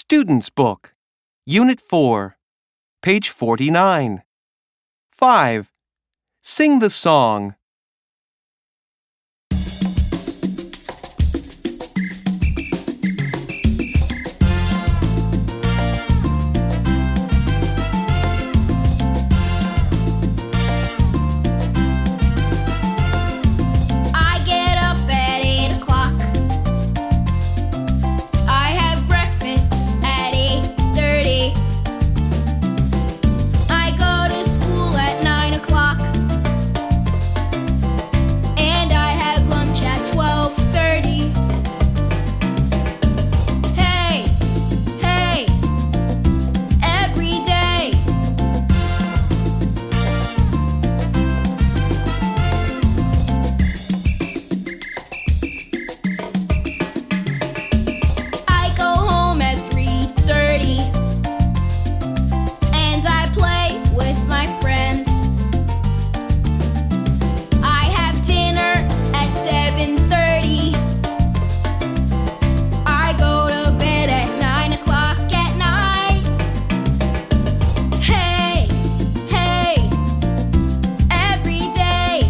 Student's Book, Unit 4, page 49. 5. Sing the song. I get up at 8 o'clock. I have breakfast at 8:30. I go to school at 9 o'clock. And I have lunch at 12:30. Hey, hey, every day. I go home at 3:30 and I play with my friends. I have dinner at 7:30. I go to bed at 9 o'clock at night. Hey, hey, every day.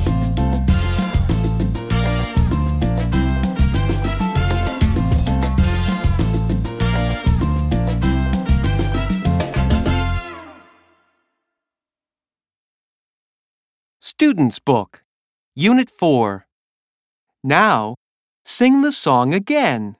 Student's Book, Unit 4. Now, sing the song again.